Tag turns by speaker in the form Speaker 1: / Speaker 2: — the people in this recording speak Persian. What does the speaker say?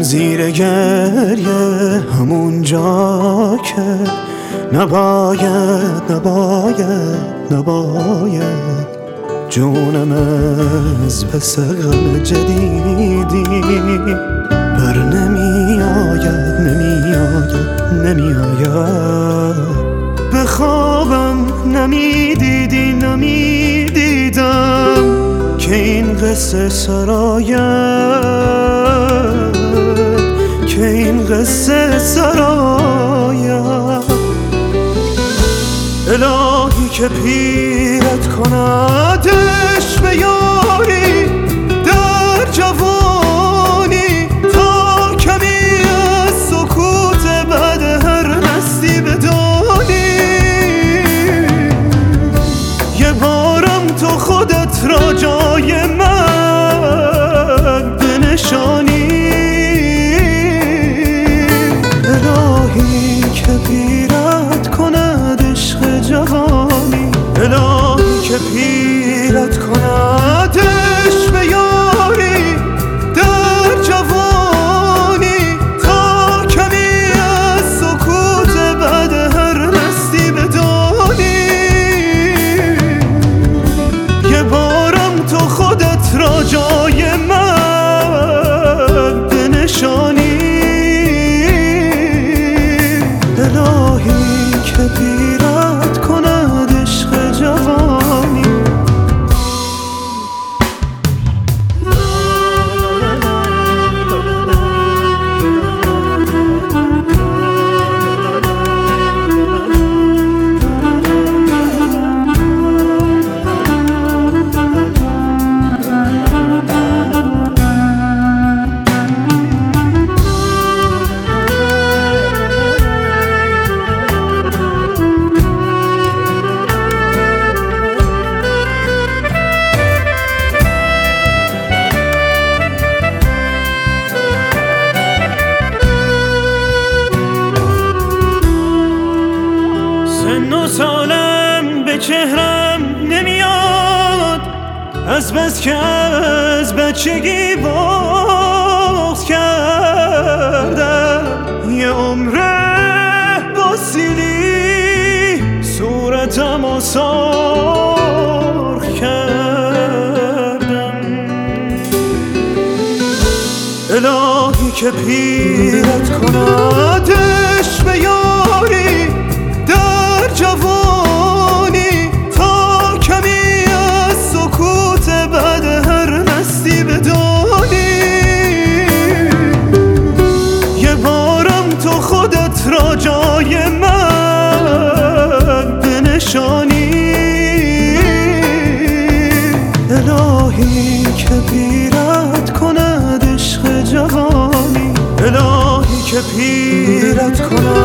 Speaker 1: زیر گریه همون جا که نباید جونم از پس غم جدیدی بر نمیآید به خوابم نمیدیدم که این قصه سراید الهی که پیرت کندش به یاری در جوانی تا کمی از سکوت بعد هر نسلی بدانی یه بارم تو خودت را جای من بنشانی الهی که پیرت کند عشق جوانی الهی که پیرت کند عشق به یاری در جوانی تا کمی از سکوت بعد هر نسلی بدانی یه بارم تو خودت را جای من بنشانی الهی که پیرت کند عشق جوانی سالم به چهرم نمیاد از بس که از بچگی بغض کردم یه عمره با سیلی صورتمو سرخ کردم الهی که پیرت کند عشق به یاری در جوانی تا کمی از سکوت بعد هر نسلی بدانی یه بارم تو خودت را جای من بنشانی الهی که پیرت کند عشق جوانی الهی که پیرت کند